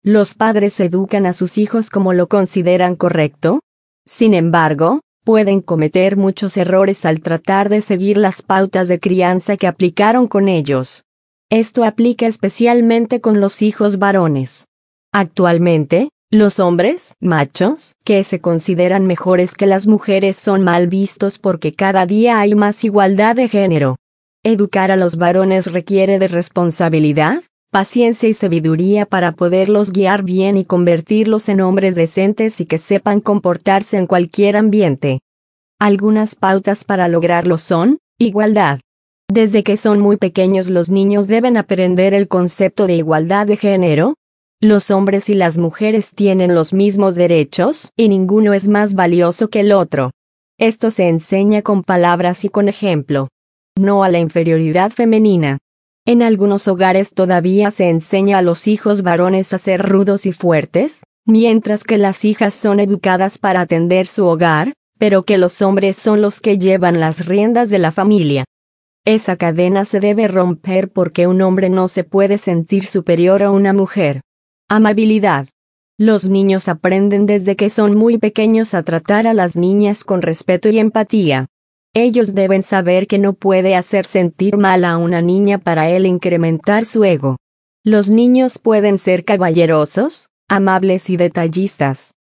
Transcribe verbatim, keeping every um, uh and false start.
¿Los padres educan a sus hijos como lo consideran correcto? Sin embargo, pueden cometer muchos errores al tratar de seguir las pautas de crianza que aplicaron con ellos. Esto aplica especialmente con los hijos varones. Actualmente, los hombres, machos, que se consideran mejores que las mujeres son mal vistos porque cada día hay más igualdad de género. Educar a los varones requiere de responsabilidad, paciencia y sabiduría para poderlos guiar bien y convertirlos en hombres decentes y que sepan comportarse en cualquier ambiente. Algunas pautas para lograrlo son: igualdad. Desde que son muy pequeños los niños deben aprender el concepto de igualdad de género. Los hombres y las mujeres tienen los mismos derechos y ninguno es más valioso que el otro. Esto se enseña con palabras y con ejemplo. No a la inferioridad femenina. En algunos hogares todavía se enseña a los hijos varones a ser rudos y fuertes, mientras que las hijas son educadas para atender su hogar, pero que los hombres son los que llevan las riendas de la familia. Esa cadena se debe romper porque un hombre no se puede sentir superior a una mujer. Amabilidad. Los niños aprenden desde que son muy pequeños a tratar a las niñas con respeto y empatía. Ellos deben saber que no puede hacer sentir mal a una niña para él incrementar su ego. Los niños pueden ser caballerosos, amables y detallistas,